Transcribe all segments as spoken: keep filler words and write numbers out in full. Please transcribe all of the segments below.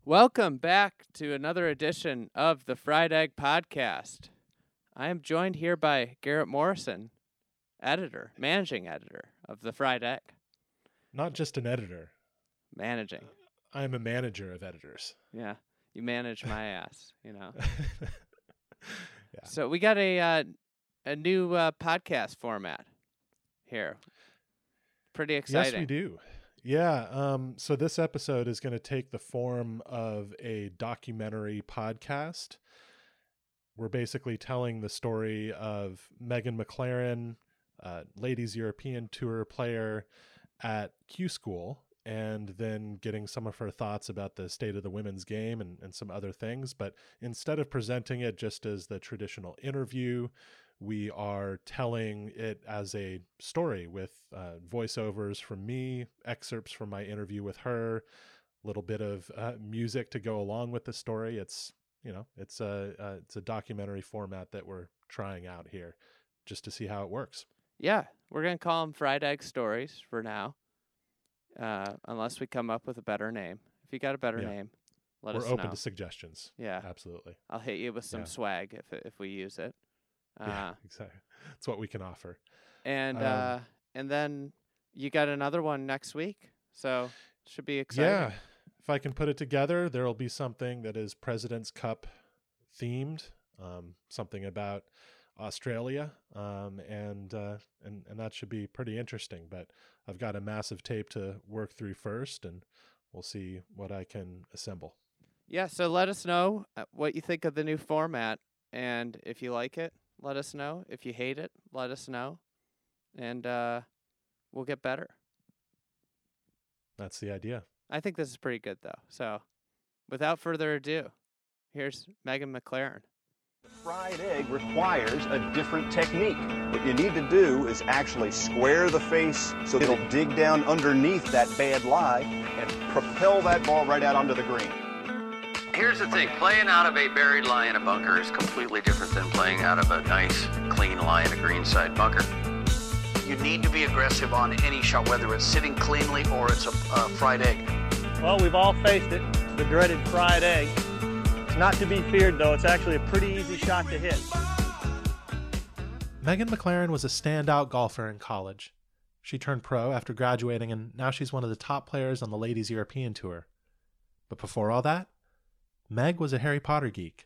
Welcome back to another edition of the Fried Egg Podcast. I am joined here by Garrett Morrison, editor, managing editor of the Fried Egg. Not just an editor. Managing. I am a manager of editors. Yeah, you manage my ass, you know. Yeah. So we got a uh, a new uh, podcast format here. Pretty exciting. Yes, we do. Yeah. Um, so this episode is going to take the form of a documentary podcast. We're basically telling the story of Megan McLaren, uh, Ladies European Tour player at Q School, and then getting some of her thoughts about the state of the women's game and, and some other things. But instead of presenting it just as the traditional interview, we are telling it as a story with uh, voiceovers from me, excerpts from my interview with her, a little bit of uh, music to go along with the story. It's, you know, it's a, uh, it's a documentary format that we're trying out here just to see how it works. Yeah, we're going to call them Fried Egg Stories for now, uh, unless we come up with a better name. If you got a better Yeah. name, let we're us open know. to suggestions. Yeah, Absolutely. I'll hit you with some Yeah. swag if if we use it. Uh, Yeah, exactly. That's what we can offer. And Um, uh, and then you got another one next week, so should be exciting. Yeah. If I can put it together, there'll be something that is President's Cup themed, um, something about Australia, um, and, uh, and and that should be pretty interesting. But I've got a massive tape to work through first, and we'll see what I can assemble. Yeah, so let us know uh, what you think of the new format, and if you like it, let us know. If you hate it, let us know, and uh, we'll get better. That's the idea. I think this is pretty good, though. So without further ado, here's Megan McLaren. The fried egg requires a different technique. What you need to do is actually square the face so it'll dig down underneath that bad lie and propel that ball right out onto the green. Here's the thing, playing out of a buried lie in a bunker is completely different than playing out of a nice, clean lie in a greenside bunker. You need to be aggressive on any shot, whether it's sitting cleanly or it's a uh, fried egg. Well, we've all faced it, the dreaded fried egg. It's not to be feared, though. It's actually a pretty easy shot to hit. Megan McLaren was a standout golfer in college. She turned pro after graduating, and now she's one of the top players on the Ladies European Tour. But before all that, Meg was a Harry Potter geek.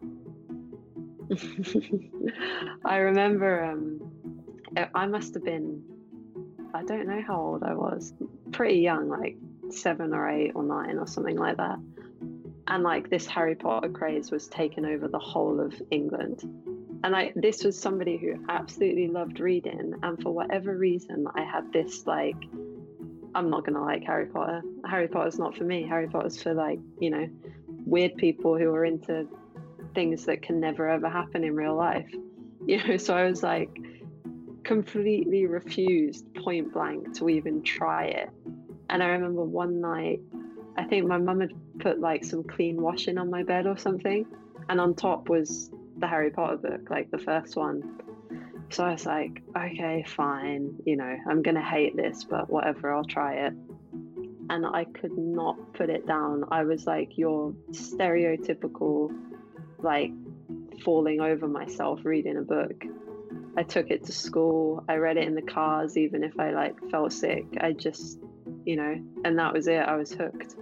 I remember um, I must have been, I don't know how old I was, pretty young, like seven or eight or nine or something like that. And like this Harry Potter craze was taking over the whole of England. And like this was somebody who absolutely loved reading. And for whatever reason, I had this like, I'm not going to like Harry Potter. Harry Potter's not for me. Harry Potter's for like, you know, weird people who are into things that can never ever happen in real life, you know. So I was like completely refused point blank to even try it. And I remember one night, I think my mum had put like some clean washing on my bed or something, and on top was the Harry Potter book, like the first one. So I was like, okay, fine, you know, I'm gonna hate this, but whatever, I'll try it. And I could not put it down. I was like your stereotypical, like, falling over myself reading a book. I took it to school. I read it in the cars, even if I, like, felt sick. I just, you know, and that was it. I was hooked.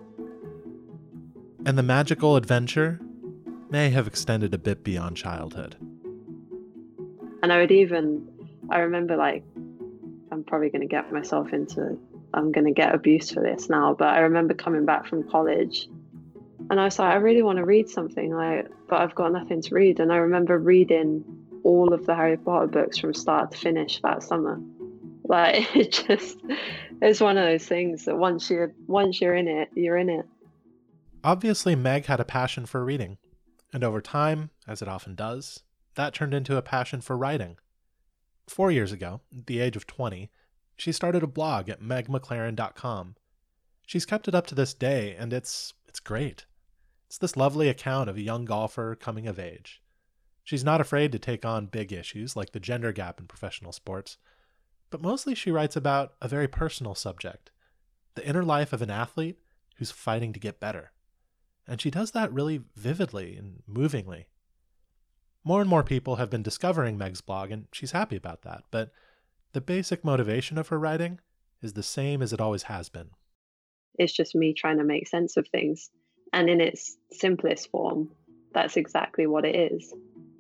And the magical adventure may have extended a bit beyond childhood. And I would even, I remember, like, I'm probably going to get myself into I'm going to get abuse for this now, but I remember coming back from college and I was like, I really want to read something, like, but I've got nothing to read. And I remember reading all of the Harry Potter books from start to finish that summer. Like, it just, it's one of those things that once you're, once you're in it, you're in it. Obviously, Meg had a passion for reading, and over time, as it often does, that turned into a passion for writing. Four years ago, at the age of twenty, she started a blog at meg mclaren dot com. She's kept it up to this day, and it's it's great. It's this lovely account of a young golfer coming of age. She's not afraid to take on big issues like the gender gap in professional sports, but mostly she writes about a very personal subject, the inner life of an athlete who's fighting to get better. and she does that really vividly and movingly. More and more people have been discovering Meg's blog, and she's happy about that, but the basic motivation of her writing is the same as it always has been. It's just me trying to make sense of things. And in its simplest form, that's exactly what it is.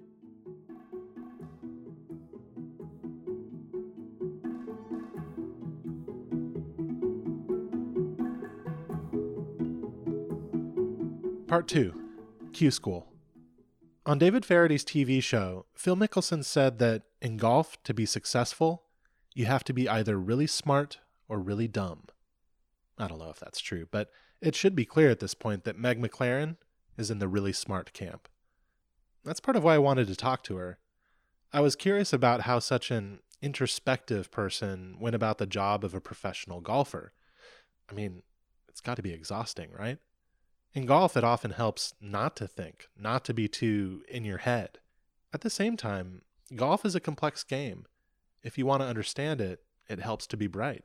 Part two, Q School. On David Farady's T V show, Phil Mickelson said that in golf, to be successful, you have to be either really smart or really dumb. I don't know if that's true, but it should be clear at this point that Meg McLaren is in the really smart camp. That's part of why I wanted to talk to her. I was curious about how such an introspective person went about the job of a professional golfer. I mean, it's got to be exhausting, right? In golf, it often helps not to think, not to be too in your head. At the same time, golf is a complex game. If you want to understand it, it helps to be bright.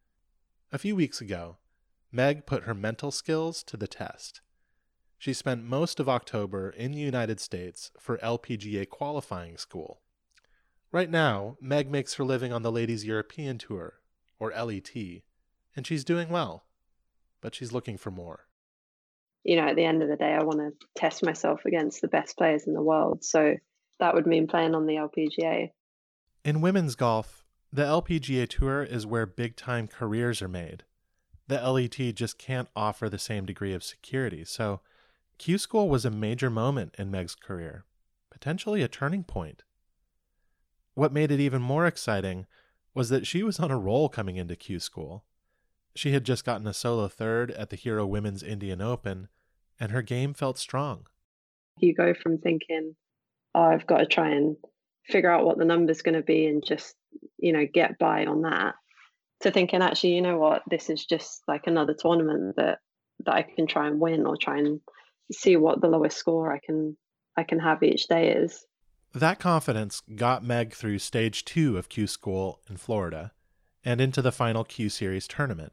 A few weeks ago, Meg put her mental skills to the test. She spent most of October in the United States for L P G A qualifying school. Right now, Meg makes her living on the Ladies European Tour, or L E T, and she's doing well, but she's looking for more. You know, at the end of the day, I want to test myself against the best players in the world, so that would mean playing on the L P G A. In women's golf, the L P G A Tour is where big-time careers are made. The L E T just can't offer the same degree of security, so Q School was a major moment in Meg's career, potentially a turning point. What made it even more exciting was that she was on a roll coming into Q School. She had just gotten a solo third at the Hero Women's Indian Open, and her game felt strong. You go from thinking, oh, I've got to try and figure out what the number's going to be and just, you know, get by on that, to thinking, actually, you know what, this is just like another tournament that, that I can try and win, or try and see what the lowest score I can I can have each day is. That confidence got Meg through stage two of Q School in Florida and into the final Q Series tournament.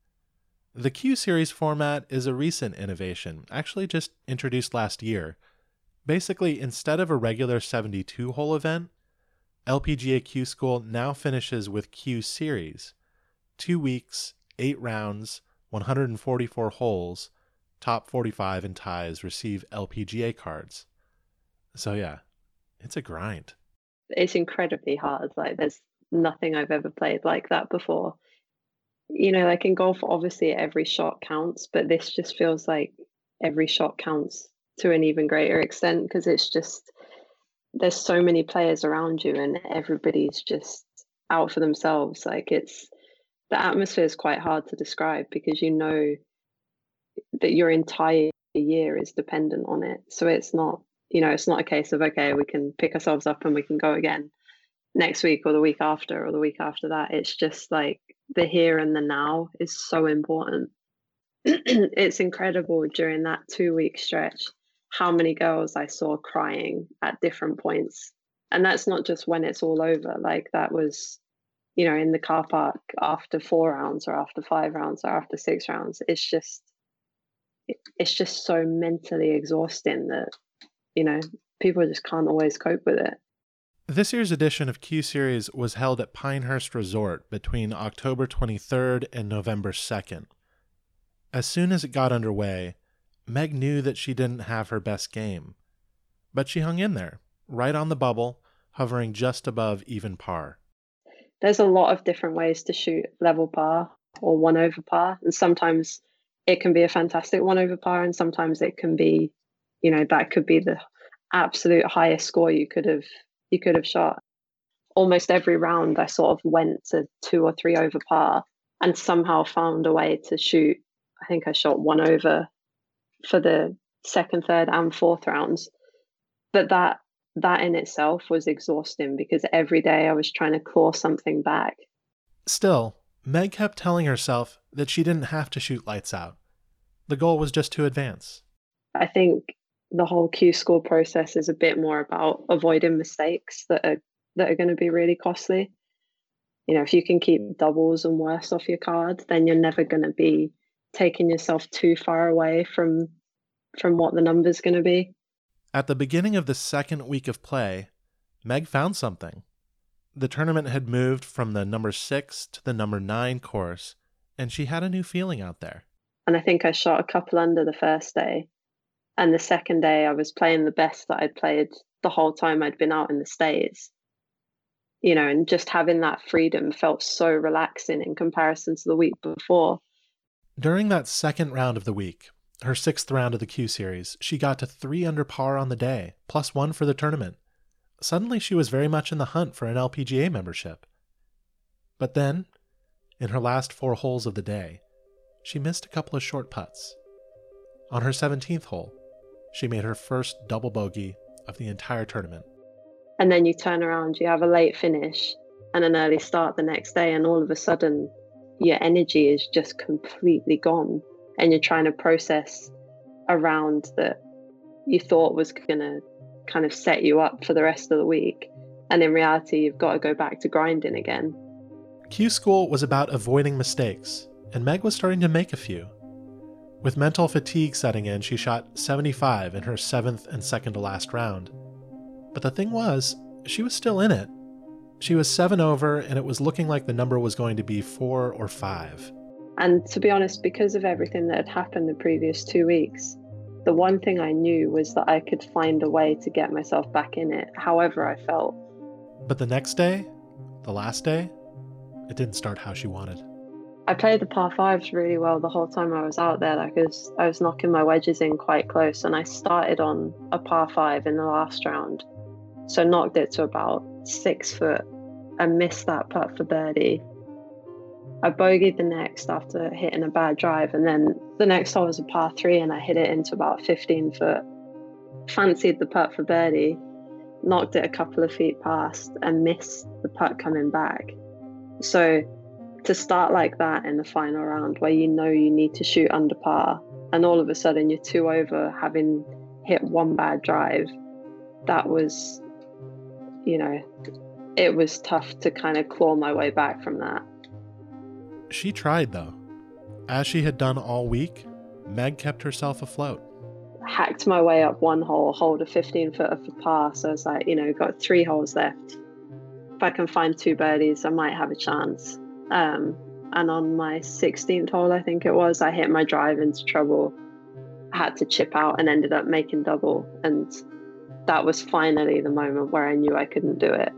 The Q Series format is a recent innovation, actually just introduced last year. Basically, instead of a regular seventy-two hole event, L P G A Q School now finishes with Q Series. Two weeks, eight rounds, one hundred forty-four holes, top forty-five and ties receive L P G A cards. So yeah, it's a grind. It's incredibly hard. Like, there's nothing I've ever played like that before. You know, like in golf, obviously every shot counts, but this just feels like every shot counts to an even greater extent, because it's just, there's so many players around you and everybody's just out for themselves. Like, it's, the atmosphere is quite hard to describe, because you know that your entire year is dependent on it. So it's not, you know, it's not a case of, okay, we can pick ourselves up and we can go again next week or the week after or the week after that. It's just like the here and the now is so important. It's incredible during that two week stretch how many girls I saw crying at different points. And that's not just when it's all over. Like, that was, you know, in the car park after four rounds or after five rounds or after six rounds. It's just, it's just so mentally exhausting that, you know, people just can't always cope with it. This year's edition of Q Series was held at Pinehurst Resort between October twenty-third and November second. As soon as it got underway, Meg knew that she didn't have her best game, but she hung in there, right on the bubble, hovering just above even par. There's a lot of different ways to shoot level par or one over par, and sometimes it can be a fantastic one over par, and sometimes it can be, you know, that could be the absolute highest score you could have you could have shot. Almost every round I sort of went to two or three over par and somehow found a way to shoot. I think I shot one over for the second, third and fourth rounds. But that that in itself was exhausting, because every day I was trying to claw something back. Still, Meg kept telling herself that she didn't have to shoot lights out. The goal was just to advance. I think the whole Q School process is a bit more about avoiding mistakes that are that are going to be really costly. You know, if you can keep doubles and worse off your card, then you're never going to be taking yourself too far away from from what the number's going to be. At the beginning of the second week of play, Meg found something. The tournament had moved from the number six to the number nine course, and she had a new feeling out there. And I think I shot a couple under the first day. And the second day I was playing the best that I'd played the whole time I'd been out in the States. You know, and just having that freedom felt so relaxing in comparison to the week before. During that second round of the week, her sixth round of the Q Series, she got to three under par on the day, plus one for the tournament. Suddenly she was very much in the hunt for an L P G A membership. But then, in her last four holes of the day, she missed a couple of short putts. On her seventeenth hole, she made her first double bogey of the entire tournament. And then you turn around, you have a late finish and an early start the next day, and all of a sudden your energy is just completely gone, and you're trying to process a round that you thought was going to kind of set you up for the rest of the week, and in reality you've got to go back to grinding again. Q School was about avoiding mistakes, and Meg was starting to make a few. With mental fatigue setting in, she shot seventy-five in her seventh and second to last round. But the thing was, she was still in it. She was seven over, and it was looking like the number was going to be four or five. And to be honest, because of everything that had happened the previous two weeks, the one thing I knew was that I could find a way to get myself back in it, however I felt. But the next day, the last day, it didn't start how she wanted. I played the par fives really well the whole time I was out there. Like I was, I was knocking my wedges in quite close, and I started on a par five in the last round. So knocked it to about six foot and missed that putt for birdie. I bogeyed the next after hitting a bad drive, and then the next hole was a par three and I hit it into about fifteen foot. Fancied the putt for birdie, knocked it a couple of feet past and missed the putt coming back. So to start like that in the final round where you know you need to shoot under par, and all of a sudden you're two over having hit one bad drive, that was, you know, it was tough to kind of claw my way back from that. She tried, though. As she had done all week, Meg kept herself afloat. Hacked my way up one hole, hold a fifteen footer for par. So I was like, you know, got three holes left. If I can find two birdies, I might have a chance. Um, and on my sixteenth hole, I think it was, I hit my drive into trouble. I had to chip out and ended up making double. And that was finally the moment where I knew I couldn't do it.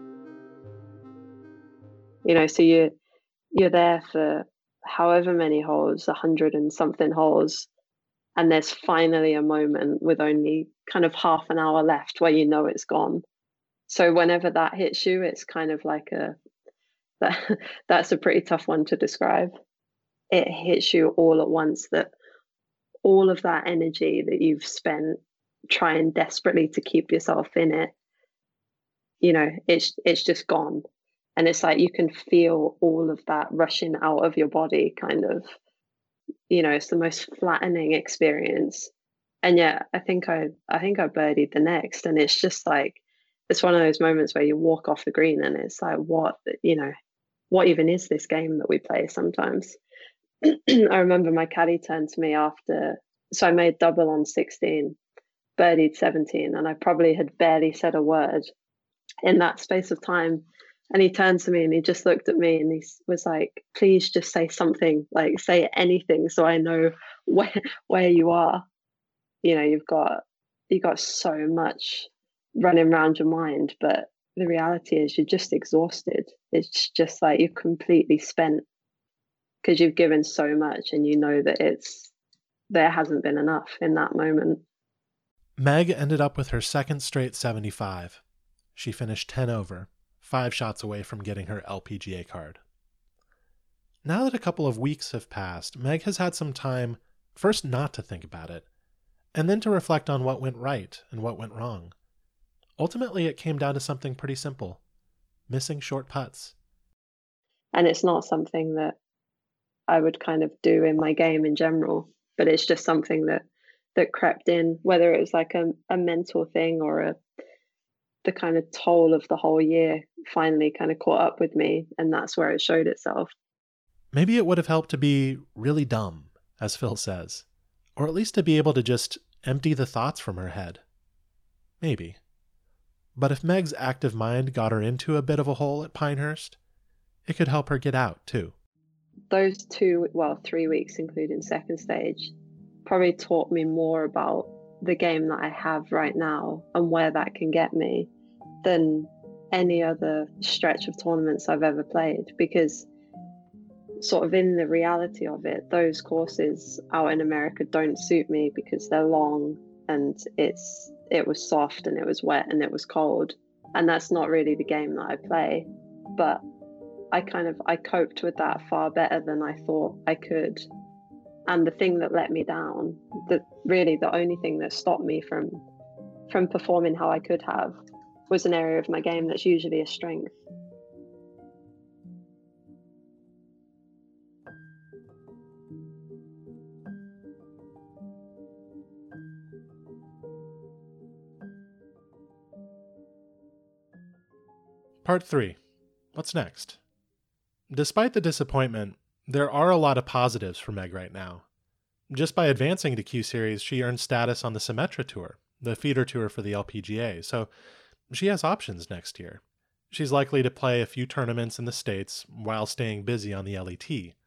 You know, so you, you're there for however many holes, a hundred and something holes. And there's finally a moment with only kind of half an hour left where you know it's gone. So whenever that hits you, it's kind of like a, that, that's a pretty tough one to describe. It hits you all at once, that all of that energy that you've spent trying desperately to keep yourself in it, you know, it's it's just gone. And it's like you can feel all of that rushing out of your body, kind of, you know, it's the most flattening experience. And yeah, I think I I think I birdied the next, and it's just like, it's one of those moments where you walk off the green and it's like, what, you know, what even is this game that we play sometimes? I remember my caddy turned to me after, so I made double on sixteen, birdied seventeen, and I probably had barely said a word in that space of time. And he turned to me and he just looked at me and he was like, please just say something, like say anything so I know where where you are. You know, you've got you got so much running around your mind, but the reality is you're just exhausted. It's just like you're completely spent because you've given so much, and you know that it's there hasn't been enough in that moment. Meg ended up with her second straight seventy-five. She finished ten over, five shots away from getting her L P G A card. Now that a couple of weeks have passed, Meg has had some time first not to think about it, and then to reflect on what went right and what went wrong. Ultimately, it came down to something pretty simple: missing short putts. And it's not something that I would kind of do in my game in general, but it's just something that that crept in, whether it was like a, a mental thing or a the kind of toll of the whole year finally kind of caught up with me, and that's where it showed itself. Maybe it would have helped to be really dumb, as Phil says, or at least to be able to just empty the thoughts from her head. Maybe. But if Meg's active mind got her into a bit of a hole at Pinehurst, it could help her get out, too. Those two, well, three weeks, including second stage, probably taught me more about the game that I have right now and where that can get me than any other stretch of tournaments I've ever played, because sort of in the reality of it, those courses out in America don't suit me because they're long and it's it was soft and it was wet and it was cold, and that's not really the game that I play. But I kind of I coped with that far better than I thought I could. And the thing that let me down, that really the only thing that stopped me from from performing how I could have, was an area of my game that's usually a strength. Part three. What's next? Despite the disappointment, there are a lot of positives for Meg right now. Just by advancing to Q-Series, she earned status on the Symetra Tour, the feeder tour for the L P G A, so she has options next year. She's likely to play a few tournaments in the States while staying busy on the L E T.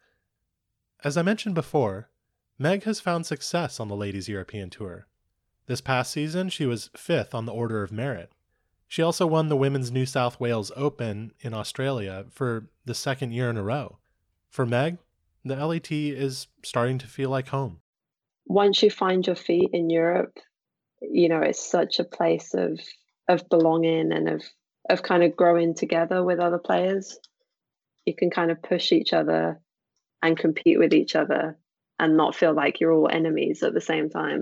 As I mentioned before, Meg has found success on the Ladies European Tour. This past season, she was fifth on the Order of Merit. She also won the Women's New South Wales Open in Australia for the second year in a row. For Meg, the L E T is starting to feel like home. Once you find your feet in Europe, you know, it's such a place of of belonging and of of kind of growing together with other players. You can kind of push each other and compete with each other and not feel like you're all enemies at the same time.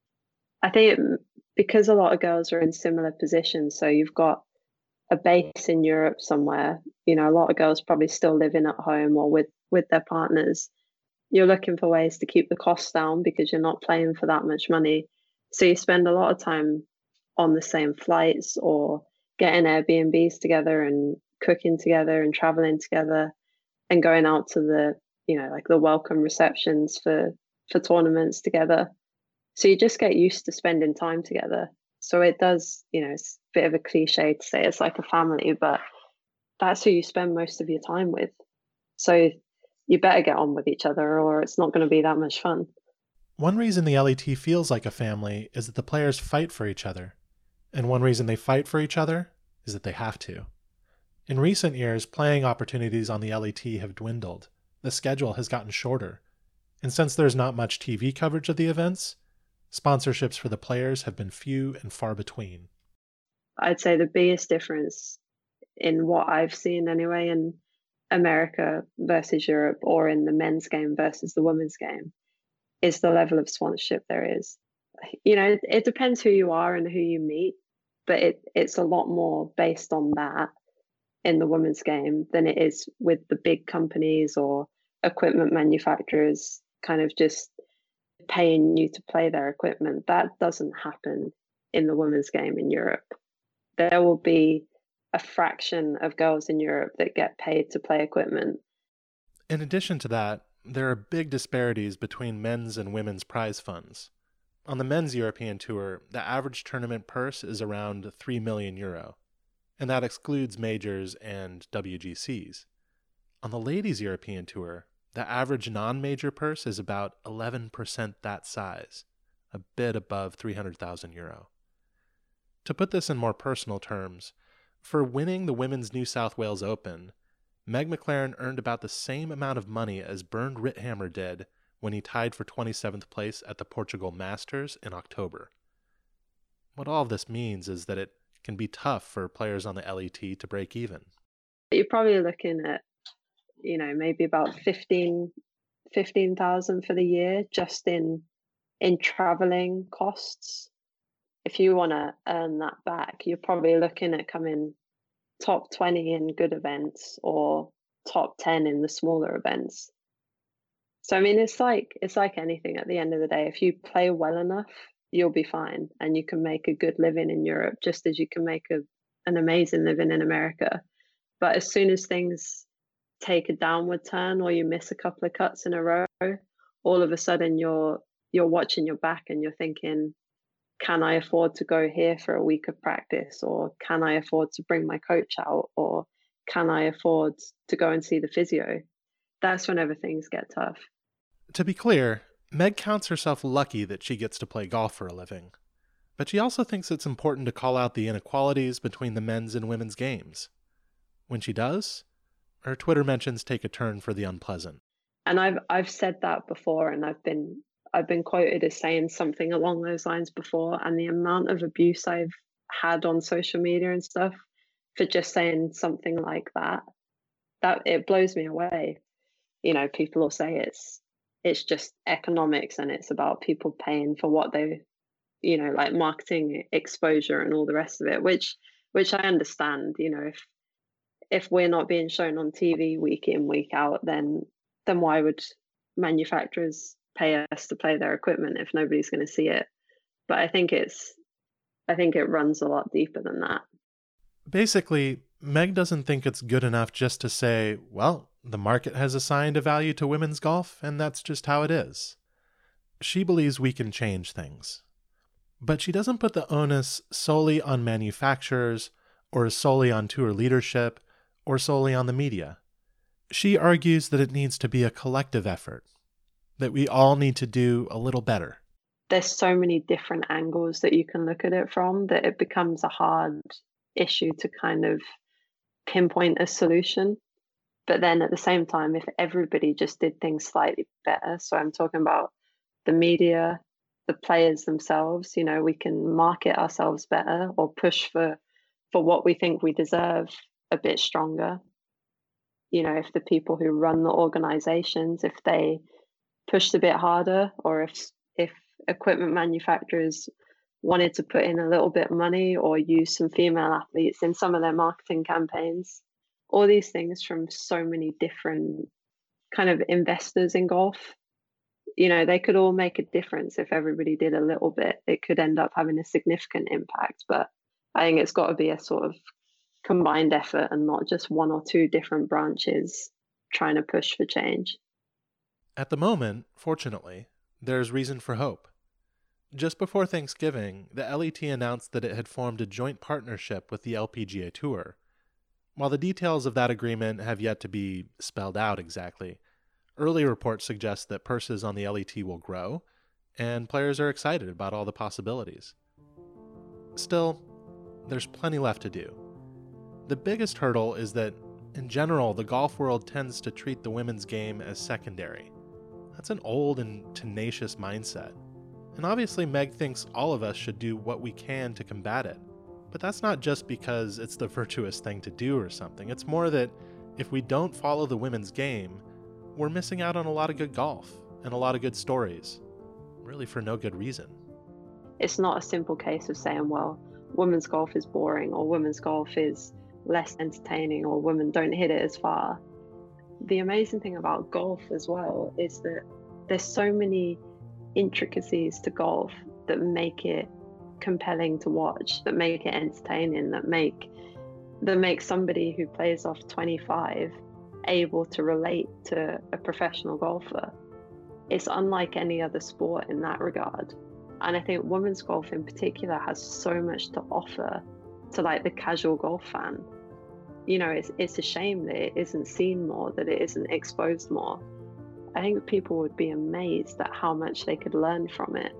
I think it, because a lot of girls are in similar positions, so you've got a base in Europe somewhere, you know, a lot of girls probably still living at home or with, with their partners. You're looking for ways to keep the costs down because you're not playing for that much money. So you spend a lot of time on the same flights or getting Airbnbs together and cooking together and traveling together and going out to the, you know, like the welcome receptions for, for tournaments together. So you just get used to spending time together. So it does, you know, it's a bit of a cliche to say it's like a family, but that's who you spend most of your time with. So you better get on with each other or it's not going to be that much fun. One reason the L E T feels like a family is that the players fight for each other. And one reason they fight for each other is that they have to. In recent years, playing opportunities on the L E T have dwindled. The schedule has gotten shorter. And since there's not much T V coverage of the events, sponsorships for the players have been few and far between. I'd say the biggest difference in what I've seen anyway in America versus Europe, or in the men's game versus the women's game, is the level of sponsorship there is. You know, it, it depends who you are and who you meet, but it, it's a lot more based on that in the women's game than it is with the big companies or equipment manufacturers kind of just paying you to play their equipment. That doesn't happen in the women's game in Europe. There will be a fraction of girls in Europe that get paid to play equipment. In addition to that, there are big disparities between men's and women's prize funds. On the men's European Tour, the average tournament purse is around three million euro, and that excludes majors and W G Cs. On the ladies European Tour, the average non-major purse is about eleven percent that size, a bit above three hundred thousand euro. To put this in more personal terms, for winning the Women's New South Wales Open, Meg McLaren earned about the same amount of money as Bernd Ritthammer did when he tied for twenty-seventh place at the Portugal Masters in October. What all of this means is that it can be tough for players on the L E T to break even. You're probably looking at, you know, maybe about fifteen thousand for the year just in in traveling costs. If you want to earn that back, you're probably looking at coming top twenty in good events or top ten in the smaller events. So I mean, it's like it's like anything at the end of the day. If you play well enough, you'll be fine and you can make a good living in Europe just as you can make a, an amazing living in America. But as soon as things take a downward turn or you miss a couple of cuts in a row, all of a sudden you're you're watching your back and you're thinking, can I afford to go here for a week of practice? Or can I afford to bring my coach out? Or can I afford to go and see the physio? That's whenever things get tough. To be clear, Meg counts herself lucky that she gets to play golf for a living. But she also thinks it's important to call out the inequalities between the men's and women's games. When she does, her Twitter mentions take a turn for the unpleasant. And I've I've said that before, and I've been I've been quoted as saying something along those lines before, and the amount of abuse I've had on social media and stuff for just saying something like that, that it blows me away. You know, people will say it's it's just economics and it's about people paying for what they, you know, like marketing exposure and all the rest of it, which which I understand. You know, if if we're not being shown on T V week in, week out, then then why would manufacturers pay us to play their equipment if nobody's going to see it? But I think it's I think it runs a lot deeper than that. Basically, Meg doesn't think it's good enough just to say, well, the market has assigned a value to women's golf, and that's just how it is. She believes we can change things. But she doesn't put the onus solely on manufacturers, or solely on tour leadership, or solely on the media. She argues that it needs to be a collective effort, that we all need to do a little better. There's so many different angles that you can look at it from that it becomes a hard issue to kind of pinpoint a solution. But then at the same time, if everybody just did things slightly better, so I'm talking about the media, the players themselves, you know, we can market ourselves better or push for for what we think we deserve a bit stronger. You know, if the people who run the organizations, if they pushed a bit harder, or if if equipment manufacturers wanted to put in a little bit of money or use some female athletes in some of their marketing campaigns, all these things from so many different kind of investors in golf, you know, they could all make a difference. If everybody did a little bit, it could end up having a significant impact. But I think it's got to be a sort of combined effort and not just one or two different branches trying to push for change. At the moment, fortunately, there's reason for hope. Just before Thanksgiving, the L E T announced that it had formed a joint partnership with the L P G A Tour. While the details of that agreement have yet to be spelled out exactly, early reports suggest that purses on the L E T will grow, and players are excited about all the possibilities. Still, there's plenty left to do. The biggest hurdle is that, in general, the golf world tends to treat the women's game as secondary. That's an old and tenacious mindset. And obviously Meg thinks all of us should do what we can to combat it. But that's not just because it's the virtuous thing to do or something. It's more that if we don't follow the women's game, we're missing out on a lot of good golf and a lot of good stories, really for no good reason. It's not a simple case of saying, well, women's golf is boring or women's golf is less entertaining or women don't hit it as far. The amazing thing about golf as well is that there's so many intricacies to golf that make it compelling to watch, that make it entertaining, that make that make somebody who plays off twenty-five able to relate to a professional golfer. It's unlike any other sport in that regard. And I think women's golf in particular has so much to offer to like the casual golf fan. You know, it's it's a shame that it isn't seen more, that it isn't exposed more. I think people would be amazed at how much they could learn from it.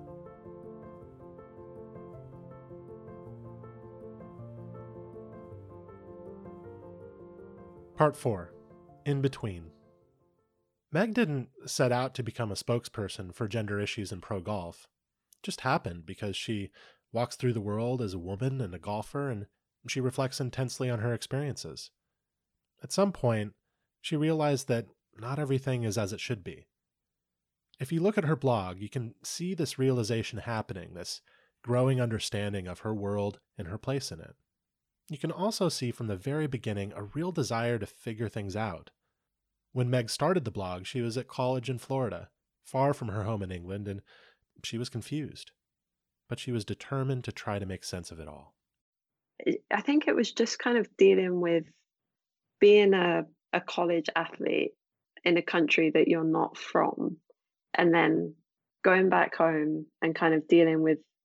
Part four. In Between. Meg didn't set out to become a spokesperson for gender issues in pro golf. It just happened because she walks through the world as a woman and a golfer, and she reflects intensely on her experiences. At some point, she realized that not everything is as it should be. If you look at her blog, you can see this realization happening, this growing understanding of her world and her place in it. You can also see from the very beginning a real desire to figure things out. When Meg started the blog, she was at college in Florida, far from her home in England, and she was confused. But she was determined to try to make sense of it all. I think it was just kind of dealing with being a, a college athlete in a country that you're not from, and then going back home and kind of dealing with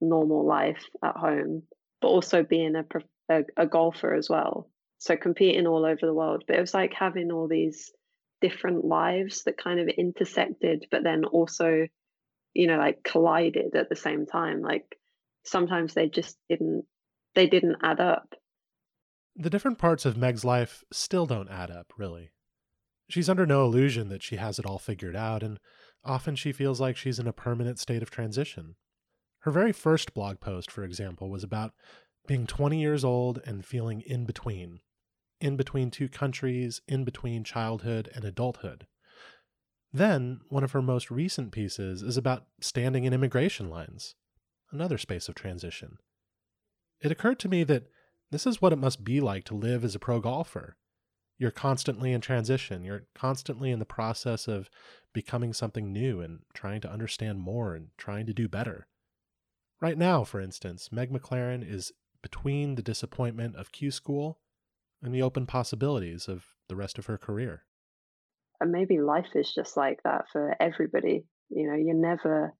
normal life at home, but also being a, prof- a, a golfer as well. So competing all over the world. But it was like having all these different lives that kind of intersected, but then also, you know, like collided at the same time. Like sometimes they just didn't, they didn't add up. The different parts of Meg's life still don't add up, really. She's under no illusion that she has it all figured out, and often she feels like she's in a permanent state of transition. Her very first blog post, for example, was about being twenty years old and feeling in between. In between two countries, in between childhood and adulthood. Then, one of her most recent pieces is about standing in immigration lines, another space of transition. It occurred to me that this is what it must be like to live as a pro golfer. You're constantly in transition. You're constantly in the process of becoming something new and trying to understand more and trying to do better. Right now, for instance, Meg McLaren is between the disappointment of Q School and the open possibilities of the rest of her career. And maybe life is just like that for everybody. You know, you're never,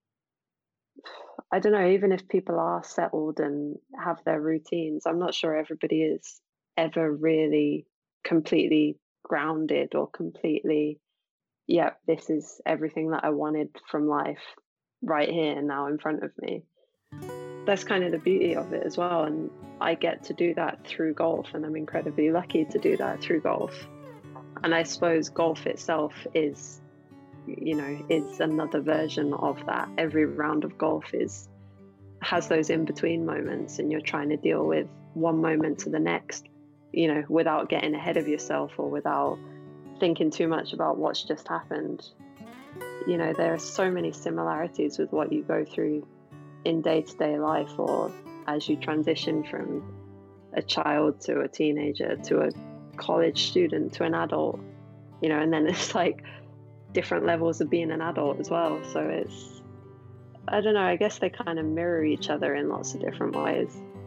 I don't know, even if people are settled and have their routines, I'm not sure everybody is ever really completely grounded or completely, yeah, this is everything that I wanted from life right here now in front of me. That's kind of the beauty of it as well. And I get to do that through golf, and I'm incredibly lucky to do that through golf. And I suppose golf itself is, you know, is another version of that. Every round of golf is has those in-between moments, and you're trying to deal with one moment to the next, you know, without getting ahead of yourself or without thinking too much about what's just happened. You know, there are so many similarities with what you go through in day-to-day life, or as you transition from a child to a teenager to a college student to an adult, you know, and then it's like different levels of being an adult as well. So it's, I don't know, I guess they kind of mirror each other in lots of different ways.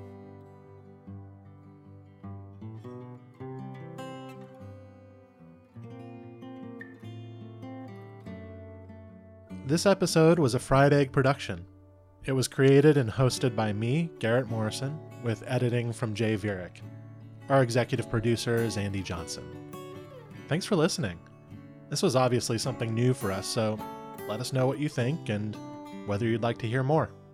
This episode was a Fried Egg production. It was created and hosted by me, Garrett Morrison, with editing from Jay Viereck. Our executive producer is Andy Johnson. Thanks for listening. This was obviously something new for us, so let us know what you think and whether you'd like to hear more.